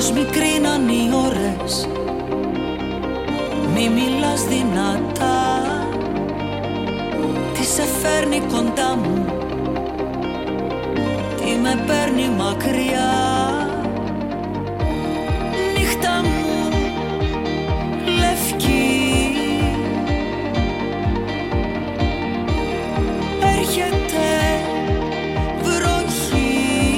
πως μικρίναν οι ώρες. Μη μιλάς δυνατά, τι σε φέρνει κοντά μου, τι με παίρνει μακριά. Νύχτα μου λευκή, έρχεται βροχή.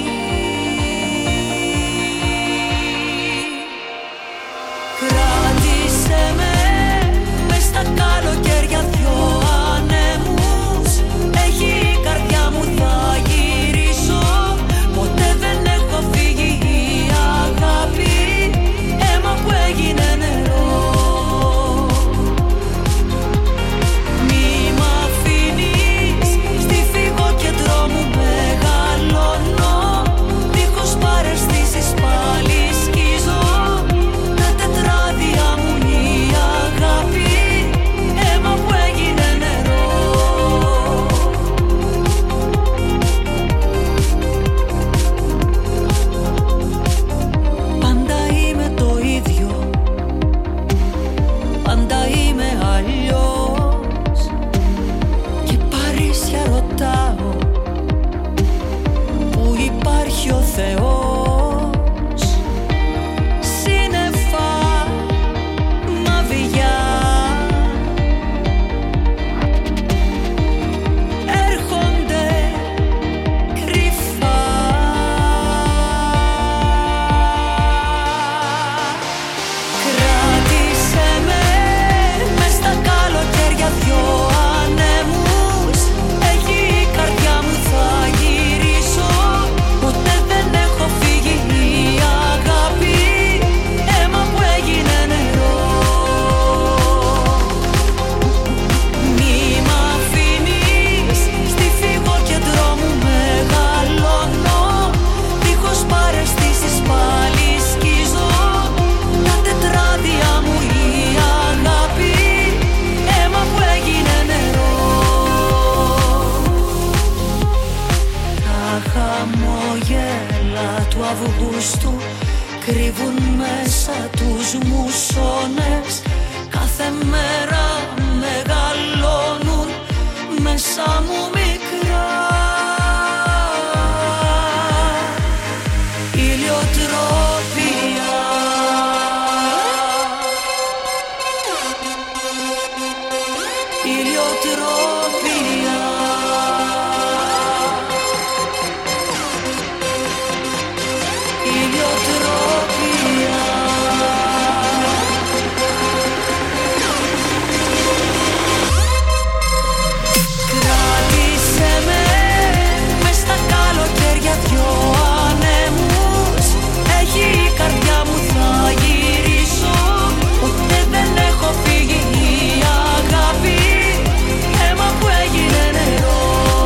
Κράτησε με μες στα καλοκαίρια δυο ανέμους. Έχει η καρδιά μου, θα γυρίσω. Ποτέ δεν έχω φύγει η αγάπη, αίμα που έγινε νερό. Μη μ' αφήνεις, στη φύγω και δρόμου μεγαλώνω. Δίχως παραισθήσεις πάλι σκίζω. Τα τετράδια μου η αγάπη, αίμα που έγινε νερό. Πάντα είμαι το ίδιο, πάντα είμαι αλλιώς. Και Παρίσια ρωτάω, πού υπάρχει ο Θεός. Σύννεφα, μαβιλιά, έρχονται κρυφά. Κράτησε με μες στα καλοκαίρια δυο ανέμους. Έχει η καρδιά μου, θα γυρίσω. Ποτέ δεν έχω φύγει η αγάπη, αίμα που έγινε νερό. Μη μ' αφήνεις, στη φύγω και δρόμου μεγαλώνω. Δίχως παραισθήσεις πάλι σκίζω. Τα τετράδια μου η αγάπη, αίμα που έγινε νερό. Τα χαμόγελα του Αυγούστου κρύβουν μέσα τους μουσώνες. Κάθε μέρα μεγαλώνουν μέσα μου μικρά. Ηλιοτροπία. Ηλιοτροπία. Ηλιοτροπία. Κράτησε με μες στα καλοκαίρια δυο ανέμους. Έχει η καρδιά μου, θα γυρίσω. Ποτέ δεν έχω φύγει η αγάπη, αίμα που έγινε νερό.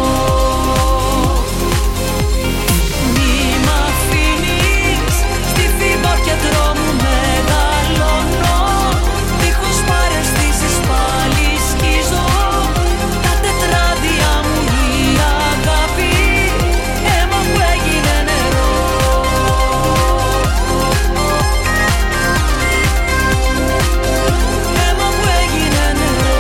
Μη μ' αφήνεις, στη φύγω και δρόμου μεγαλώνω. Δίχως παραισθήσεις πάλι σκίζω. Τα τετράδια μου η αγάπη, αίμα που έγινε νερό. Αίμα που έγινε νερό.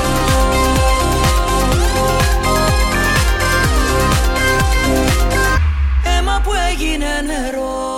Αίμα που έγινε νερό.